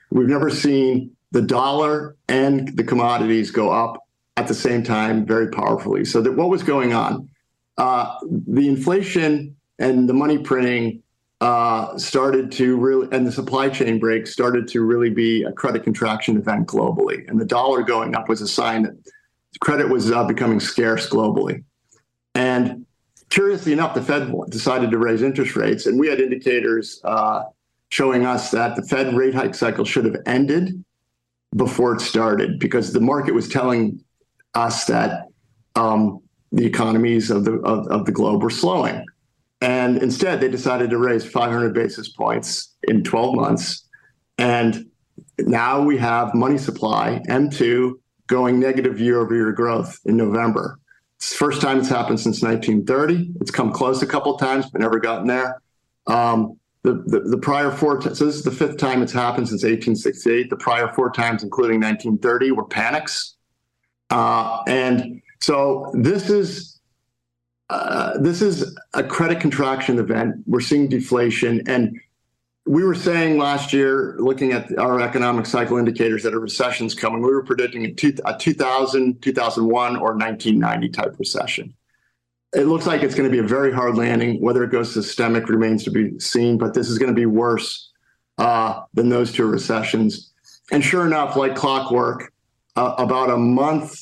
We've never seen the dollar and the commodities go up at the same time very powerfully. So that what was going on? Uh, the inflation and the money printing uh, started to really, and the supply chain break started to really be a credit contraction event globally. And the dollar going up was a sign that credit was uh, becoming scarce globally. And curiously enough, the Fed decided to raise interest rates, and we had indicators uh, showing us that the Fed rate hike cycle should have ended before it started, because the market was telling us that um, the economies of the of, of the globe were slowing. And instead, they decided to raise five hundred basis points in twelve months. And now we have money supply, M two, going negative year-over-year growth in November. It's the first time it's happened since nineteen thirty. It's come close a couple of times, but never gotten there. Um, the, the, the prior four, t- so this is the fifth time it's happened since eighteen sixty-eight. The prior four times, including nineteen thirty, were panics. Uh, and so this is uh, this is a credit contraction event. We're seeing deflation, and we were saying last year, looking at our economic cycle indicators, that a recession's coming. We were predicting a, two, a two thousand, two thousand one, or nineteen ninety type recession. It looks like it's going to be a very hard landing. Whether it goes systemic remains to be seen, but this is going to be worse uh, than those two recessions. And sure enough, like clockwork, uh, about a month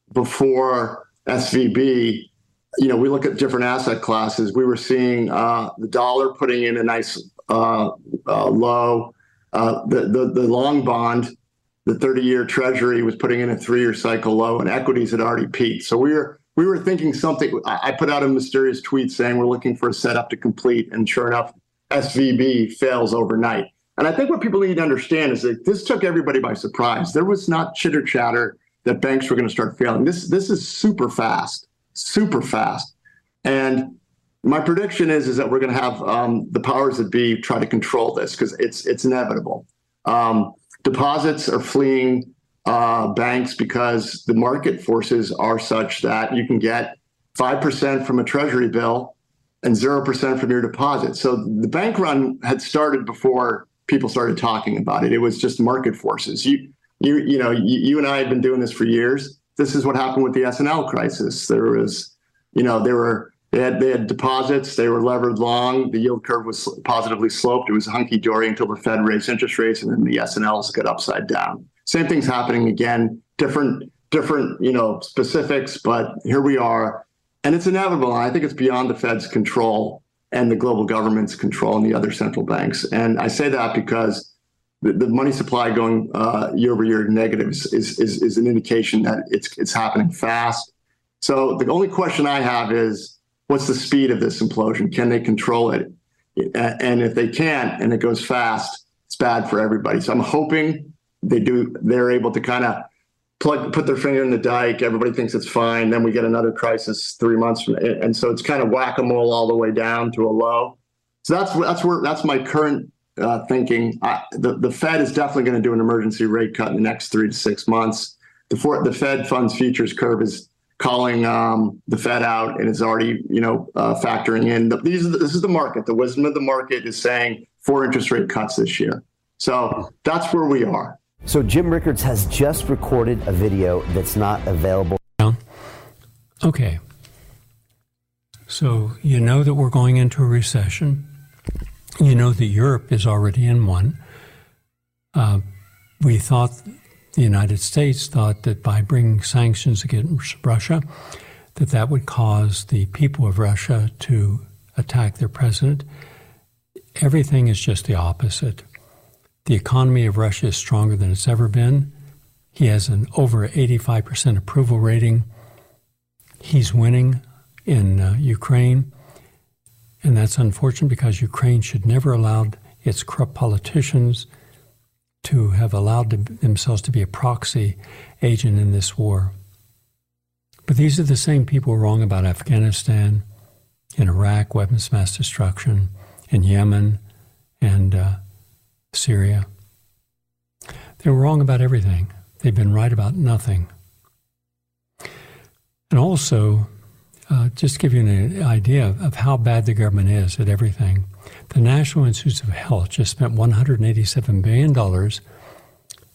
before S V B, you know, we look at different asset classes. We were seeing uh, the dollar putting in a nice uh, uh, low. Uh, the, the the long bond, the thirty-year Treasury, was putting in a three-year cycle low, and equities had already peaked. So we were we were thinking something. I put out a mysterious tweet saying we're looking for a setup to complete, and sure enough, S V B fails overnight. And I think what people need to understand is that this took everybody by surprise. There was not chitter chatter that banks were going to start failing. This this is super fast, super fast. And my prediction is, is that we're going to have um, the powers that be try to control this, because it's it's inevitable. Um, deposits are fleeing uh, banks because the market forces are such that you can get five percent from a treasury bill and zero percent from your deposit. So the bank run had started before people started talking about it. It was just market forces. You you you know you, you and I had been doing this for years. This is what happened with the S N L crisis. There was, you know, there were They had they had deposits. They were levered long. The yield curve was positively sloped. It was hunky dory until the Fed raised interest rates, and then the S N Ls got upside down. Same thing's happening again. Different different you know specifics, but here we are, and it's inevitable. I think it's beyond the Fed's control and the global government's control and the other central banks. And I say that because the, the money supply going uh, year over year negative is, is is is an indication that it's it's happening fast. So the only question I have is, what's the speed of this implosion? Can they control it? And if they can't, and it goes fast, it's bad for everybody. So I'm hoping they do. They're able to kind of plug, put their finger in the dike. Everybody thinks it's fine. Then we get another crisis three months from, and so it's kind of whack-a-mole all the way down to a low. So that's that's where that's my current uh, thinking. I, the the Fed is definitely going to do an emergency rate cut in the next three to six months. The for, the Fed funds futures curve is calling um, the Fed out, and is already, you know, uh, factoring in. The, these are the, this is the market. The wisdom of the market is saying four interest rate cuts this year. So that's where we are. So Jim Rickards has just recorded a video that's not available. Okay. So you know that we're going into a recession. You know that Europe is already in one. Uh, we thought... The United States thought that by bringing sanctions against Russia, that that would cause the people of Russia to attack their president. Everything is just the opposite. The economy of Russia is stronger than it's ever been. He has an over eighty-five percent approval rating. He's winning in uh, Ukraine. And that's unfortunate, because Ukraine should never allow its corrupt politicians to have allowed themselves to be a proxy agent in this war. But these are the same people wrong about Afghanistan, in Iraq, weapons of mass destruction, in Yemen, and uh, Syria. They were wrong about everything. They've been right about nothing. And also, uh, just to give you an idea of how bad the government is at everything, the National Institutes of Health just spent one hundred eighty-seven billion dollars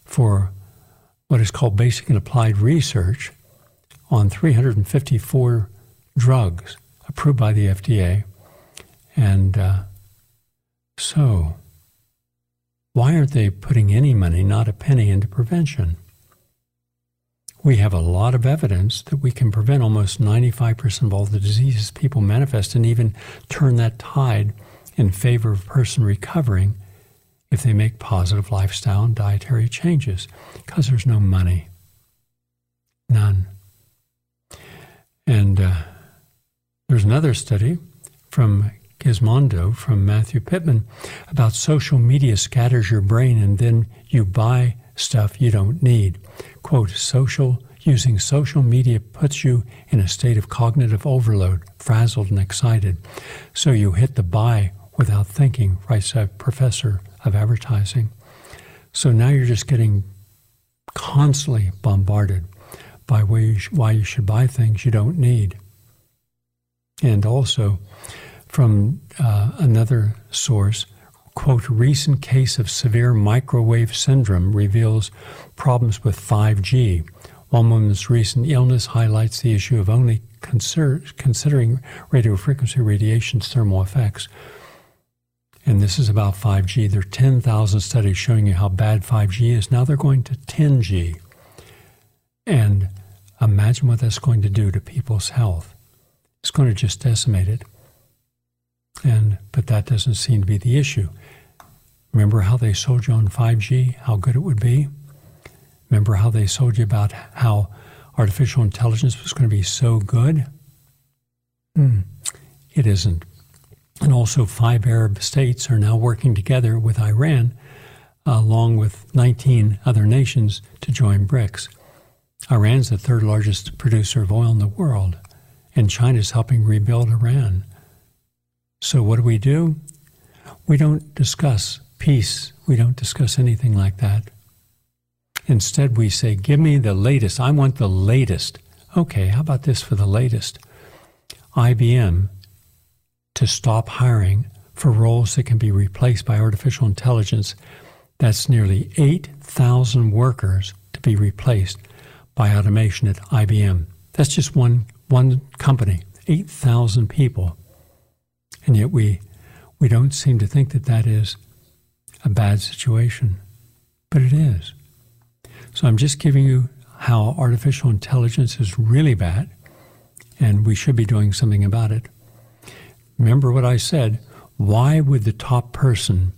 for what is called basic and applied research on three hundred fifty-four drugs approved by the F D A. And uh, so, why aren't they putting any money, not a penny, into prevention? We have a lot of evidence that we can prevent almost ninety-five percent of all the diseases people manifest, and even turn that tide in favor of a person recovering if they make positive lifestyle and dietary changes, because there's no money. None. And uh, there's another study from Gizmondo, from Matthew Pittman, about social media scatters your brain and then you buy stuff you don't need. Quote, social, using social media puts you in a state of cognitive overload, frazzled and excited. So you hit the buy without thinking, writes a professor of advertising. So now you're just getting constantly bombarded by why you, sh- why you should buy things you don't need. And also, from uh, another source, quote, recent case of severe microwave syndrome reveals problems with five G. One woman's recent illness highlights the issue of only consider- considering radiofrequency radiation's thermal effects. And this is about five G. There are ten thousand studies showing you how bad five G is. Now they're going to ten G. And imagine what that's going to do to people's health. It's going to just decimate it. And but that doesn't seem to be the issue. Remember how they sold you on five G, how good it would be? Remember how they sold you about how artificial intelligence was going to be so good? Hmm. It isn't. And also five Arab states are now working together with Iran, uh, along with nineteen other nations, to join BRICS. Iran's the third largest producer of oil in the world, and China's helping rebuild Iran. So what do we do? We don't discuss peace. We don't discuss anything like that. Instead, we say, give me the latest. I want the latest. Okay, how about this for the latest? I B M to stop hiring for roles that can be replaced by artificial intelligence. That's nearly eight thousand workers to be replaced by automation at I B M. That's just one, one company, eight thousand people. And yet we we don't seem to think that that is a bad situation. But it is. So I'm just giving you how artificial intelligence is really bad, and we should be doing something about it. Remember what I said. Why would the top person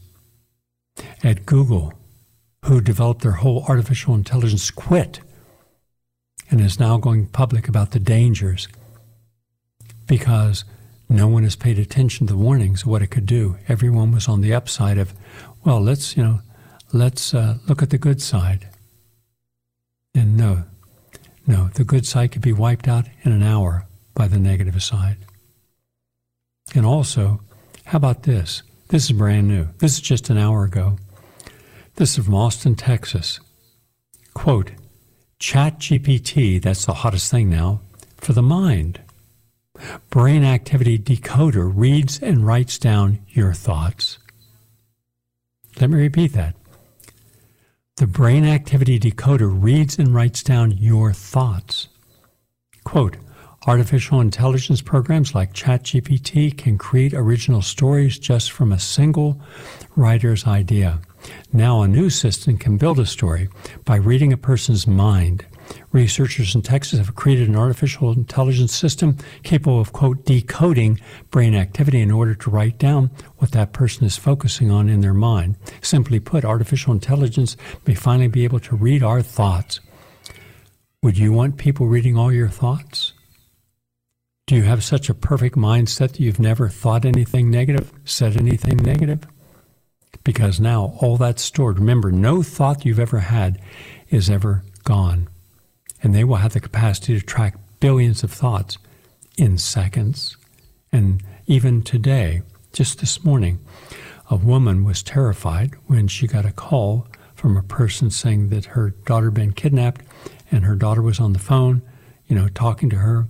at Google, who developed their whole artificial intelligence, quit and is now going public about the dangers? Because no one has paid attention to the warnings of what it could do. Everyone was on the upside of, well, let's, you know, let's uh, look at the good side. And no, no, the good side could be wiped out in an hour by the negative side. And also, how about this? This is brand new. This is just an hour ago. This is from Austin, Texas. Quote, ChatGPT, that's the hottest thing now, for the mind. Brain activity decoder reads and writes down your thoughts. Let me repeat that. The brain activity decoder reads and writes down your thoughts. Quote, artificial intelligence programs like ChatGPT can create original stories just from a single writer's idea. Now a new system can build a story by reading a person's mind. Researchers in Texas have created an artificial intelligence system capable of, quote, decoding brain activity in order to write down what that person is focusing on in their mind. Simply put, artificial intelligence may finally be able to read our thoughts. Would you want people reading all your thoughts? Do you have such a perfect mindset that you've never thought anything negative, said anything negative? Because now all that's stored. Remember, no thought you've ever had is ever gone. And they will have the capacity to track billions of thoughts in seconds. And even today, just this morning, a woman was terrified when she got a call from a person saying that her daughter had been kidnapped, and her daughter was on the phone, you know, talking to her,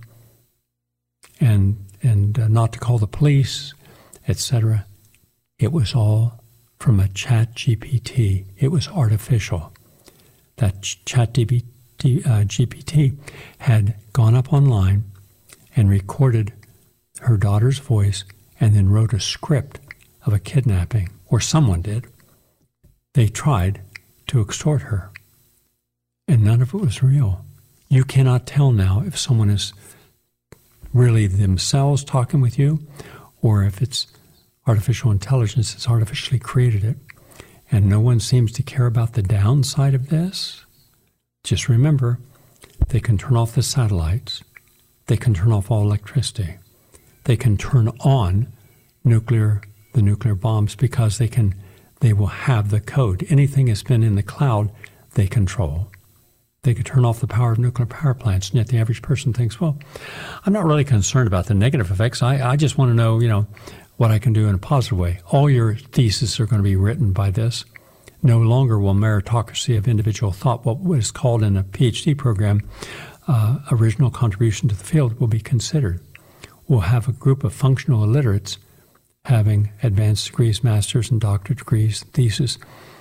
and and uh, not to call the police, et cetera. It was all from a Chat G P T. It was artificial. that ChatGPT uh, G P T had gone up online and recorded her daughter's voice and then wrote a script of a kidnapping, or someone did. They tried to extort her, and none of it was real. You cannot tell now if someone is really themselves talking with you or if it's artificial intelligence that's artificially created it. And no one seems to care about the downside of this. Just remember, they can turn off the satellites. They can turn off all electricity. They can turn on nuclear, the nuclear bombs, because they can, they will have the code. Anything that's been in the cloud, they control. They could turn off the power of nuclear power plants, and yet the average person thinks, well, I'm not really concerned about the negative effects. I, I just want to know, you know, what I can do in a positive way. All your theses are going to be written by this. No longer will meritocracy of individual thought, what is called in a PhD program, uh, original contribution to the field, will be considered. We'll have a group of functional illiterates having advanced degrees, master's and doctorate degrees, thesis,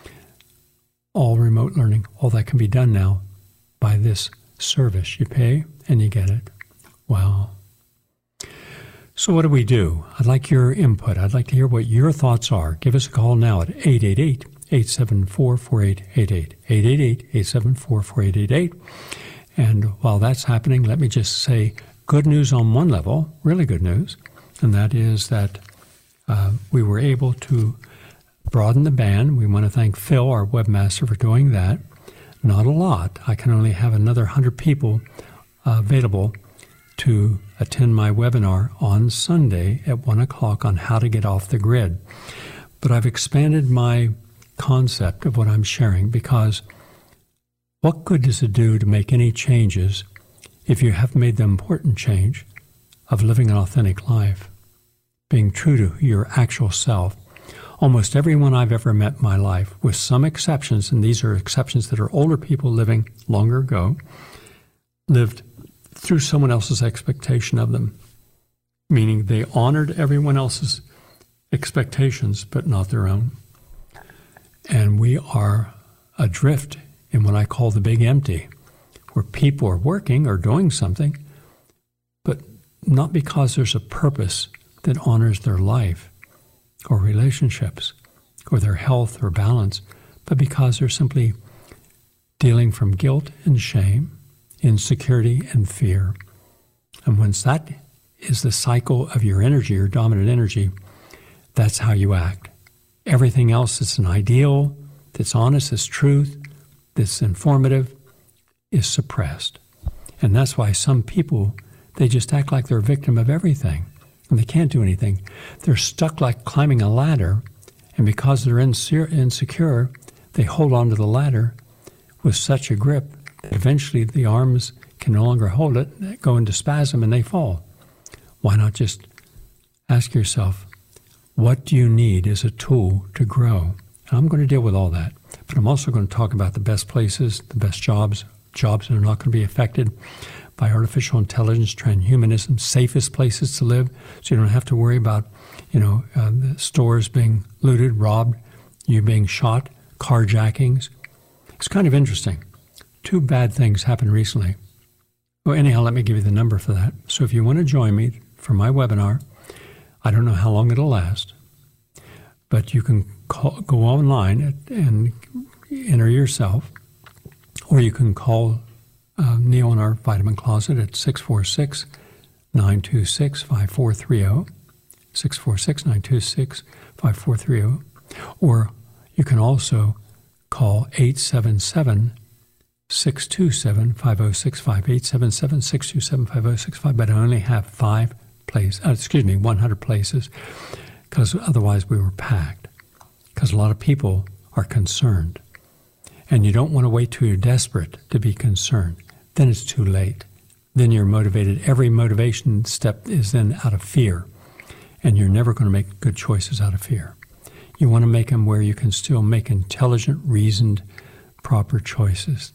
all remote learning. All that can be done now by this service. You pay and you get it. Wow. So what do we do? I'd like your input. I'd like to hear what your thoughts are. Give us a call now at eight eight eight, eight seven four, four eight eight eight, eight eight eight, eight seven four, four eight eight eight. And while that's happening, let me just say good news on one level, really good news, and that is that uh, we were able to broaden the band. We want to thank Phil, our webmaster, for doing that. Not a lot. I can only have another one hundred people uh, available to attend my webinar on Sunday at one o'clock on how to get off the grid. But I've expanded my concept of what I'm sharing, because what good does it do to make any changes if you have made the important change of living an authentic life, being true to your actual self? Almost everyone I've ever met in my life, with some exceptions, and these are exceptions that are older people living longer ago, lived through someone else's expectation of them, meaning they honored everyone else's expectations, but not their own. And we are adrift in what I call the big empty, where people are working or doing something, but not because there's a purpose that honors their life or relationships or their health or balance, but because they're simply dealing from guilt and shame, insecurity and fear. And once that is the cycle of your energy, your dominant energy, that's how you act. Everything else that's an ideal, that's honest, that's truth, that's informative, is suppressed. And that's why some people, they just act like they're a victim of everything. And they can't do anything. They're stuck like climbing a ladder, and because they're insecure, they hold on to the ladder with such a grip that eventually the arms can no longer hold it, go into spasm, and they fall. Why not just ask yourself, what do you need as a tool to grow? And I'm going to deal with all that, but I'm also going to talk about the best places, the best jobs, jobs that are not going to be affected by artificial intelligence, transhumanism, safest places to live, so you don't have to worry about, you know, uh, the stores being looted, robbed, you being shot, carjackings. It's kind of interesting. Two bad things happened recently. Well, anyhow, let me give you the number for that. So if you want to join me for my webinar, I don't know how long it'll last, but you can call, go online and enter yourself, or you can call Uh, Neil in our vitamin closet at six four six, nine two six, five four three zero, six four six, nine two six, five four three zero. Or you can also call eight seven seven, six two seven, five zero six five, eight seven seven, six two seven, five zero six five, but I only have five places, uh, excuse me, one hundred places, because otherwise we were packed, because a lot of people are concerned. And you don't want to wait till you're desperate to be concerned. Then it's too late. Then you're motivated. Every motivation step is then out of fear. And you're never going to make good choices out of fear. You want to make them where you can still make intelligent, reasoned, proper choices.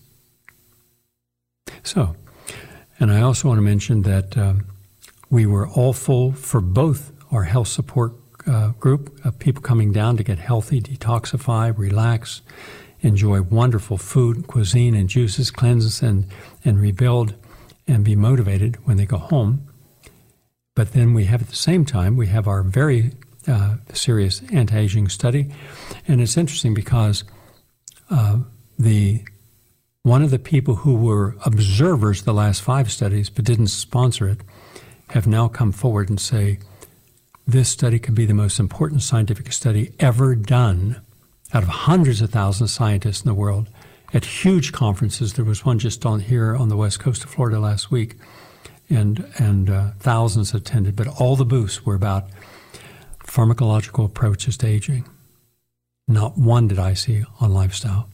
So, and I also want to mention that um, we were all full for both our health support uh, group of people coming down to get healthy, detoxify, relax, enjoy wonderful food, cuisine, and juices, cleanse and, and rebuild and be motivated when they go home. But then we have, at the same time, we have our very uh, serious anti-aging study. And it's interesting because uh, the one of the people who were observers the last five studies but didn't sponsor it have now come forward and say, this study could be the most important scientific study ever done out of hundreds of thousands of scientists in the world at huge conferences. There was one just on here on the west coast of Florida last week, and and uh, thousands attended, but all the booths were about pharmacological approaches to aging. Not one did I see on lifestyle.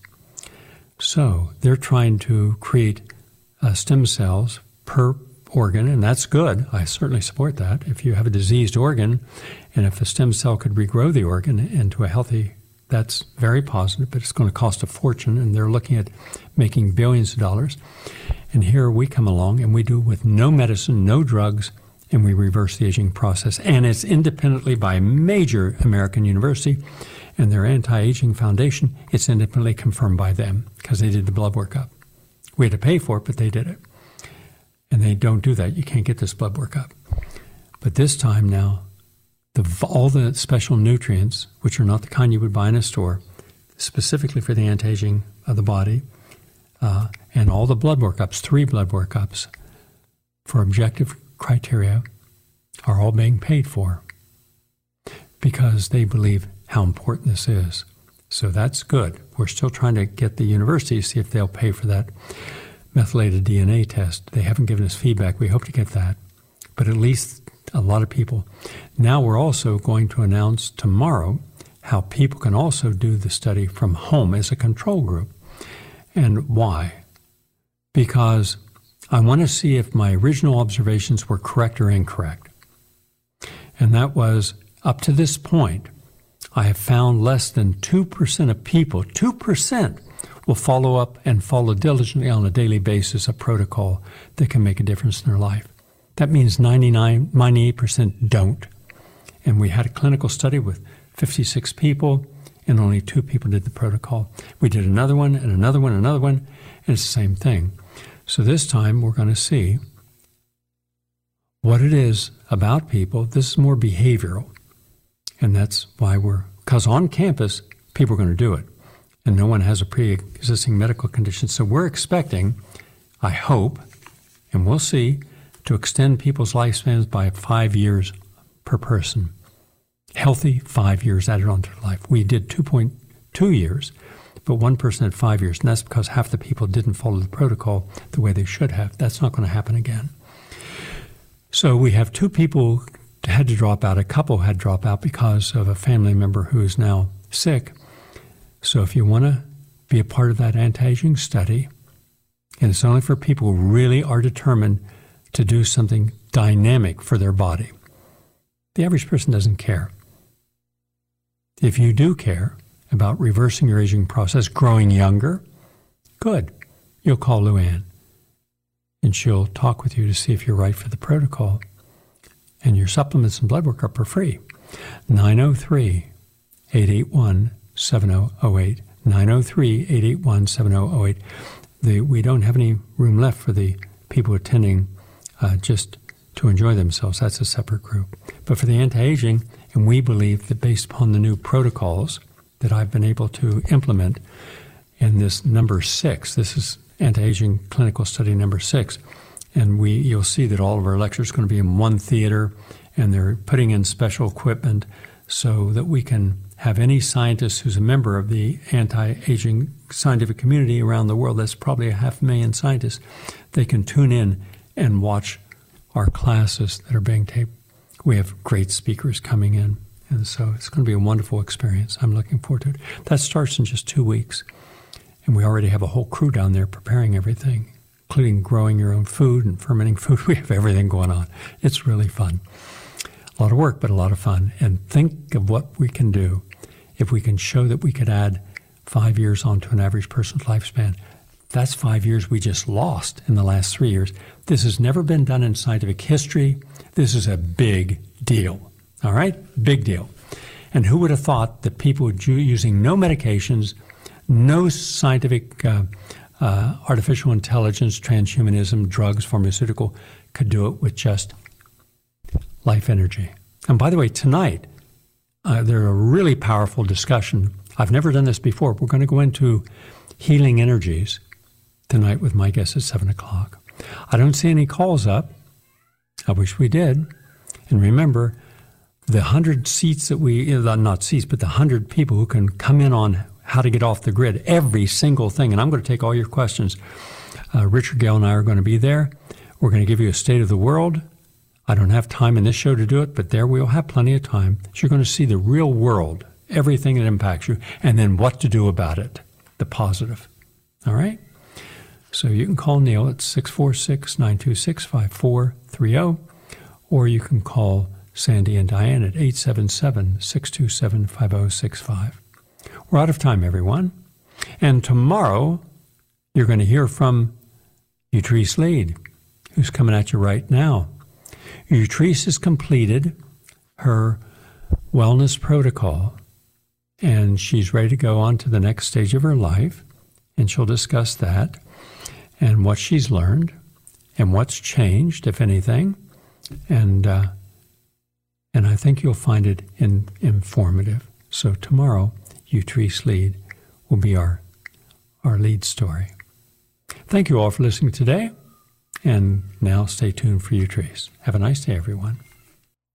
So they're trying to create uh, stem cells per organ, and that's good. I certainly support that. If you have a diseased organ, and if a stem cell could regrow the organ into a healthy, that's very positive, but it's going to cost a fortune, and they're looking at making billions of dollars. And here we come along, and we do it with no medicine, no drugs, and we reverse the aging process. And it's independently by a major American university and their anti-aging foundation. It's independently confirmed by them because they did the blood workup. We had to pay for it, but they did it. And they don't do that. You can't get this blood workup. But this time now, the, all the special nutrients, which are not the kind you would buy in a store, specifically for the anti-aging of the body, uh, and all the blood workups, three blood workups, for objective criteria, are all being paid for because they believe how important this is. So that's good. We're still trying to get the university to see if they'll pay for that methylated D N A test. They haven't given us feedback. We hope to get that. But at least a lot of people. Now we're also going to announce tomorrow how people can also do the study from home as a control group. And why? Because I want to see if my original observations were correct or incorrect. And that was, up to this point, I have found less than two percent of people, two percent, will follow up and follow diligently on a daily basis a protocol that can make a difference in their life. That means ninety-nine, ninety-eight percent don't. And we had a clinical study with fifty-six people, and only two people did the protocol. We did another one, and another one, and another one, and it's the same thing. So this time we're going to see what it is about people. This is more behavioral. And that's why we're, because on campus, people are going to do it. And no one has a pre-existing medical condition. So we're expecting, I hope, and we'll see, to extend people's lifespans by five years per person. Healthy, five years added onto their life. We did two point two years, but one person had five years. And that's because half the people didn't follow the protocol the way they should have. That's not going to happen again. So we have two people had to drop out. A couple had to drop out because of a family member who is now sick. So if you want to be a part of that anti-aging study, and it's only for people who really are determined to do something dynamic for their body. The average person doesn't care. If you do care about reversing your aging process, growing younger, good. You'll call Luann, and she'll talk with you to see if you're right for the protocol. And your supplements and blood work are free. nine oh three, eight eight one, seven oh oh eight. nine oh three, eight eight one, seven oh oh eight. The, we don't have any room left for the people attending uh, just to enjoy themselves. That's a separate group. But for the anti-aging, and we believe that based upon the new protocols that I've been able to implement in this number six, this is anti-aging clinical study number six, and we you'll see that all of our lectures are going to be in one theater, and they're putting in special equipment so that we can have any scientist who's a member of the anti-aging scientific community around the world, that's probably a half million scientists, they can tune in and watch our classes that are being taped. We have great speakers coming in, and so it's going to be a wonderful experience. I'm looking forward to it. That starts in just two weeks, and we already have a whole crew down there preparing everything, including growing your own food and fermenting food. We have everything going on. It's really fun. A lot of work, but a lot of fun. And think of what we can do if we can show that we could add five years onto an average person's lifespan. That's five years we just lost in the last three years. This has never been done in scientific history. This is a big deal. All right? Big deal. And who would have thought that people using no medications, No scientific, uh, uh, artificial intelligence, transhumanism, drugs, pharmaceutical could do it with just life energy. And by the way, tonight, uh, there's a really powerful discussion. I've never done this before. We're going to go into healing energies tonight with my guest at seven o'clock. I don't see any calls up. I wish we did. And remember, the one hundred seats that we, not seats, but the one hundred people who can come in on how to get off the grid, every single thing. And I'm going to take all your questions. Uh, Richard Gale and I are going to be there. We're going to give you a state of the world. I don't have time in this show to do it, but there we'll have plenty of time. So you're going to see the real world, everything that impacts you, and then what to do about it, the positive. All right? So you can call Neil at six four six, nine two six, five four three zero, or you can call Sandy and Diane at eight seven seven, six two seven, five zero six five. We're out of time, everyone. And tomorrow, you're going to hear from Utrice Lead, who's coming at you right now. Utrice has completed her wellness protocol, and she's ready to go on to the next stage of her life, and she'll discuss that and what she's learned and what's changed, if anything. And uh, and I think you'll find it in, informative. So tomorrow, Utrice Lead will be our, our lead story. Thank you all for listening today. And now stay tuned for Utrice. Have a nice day, everyone.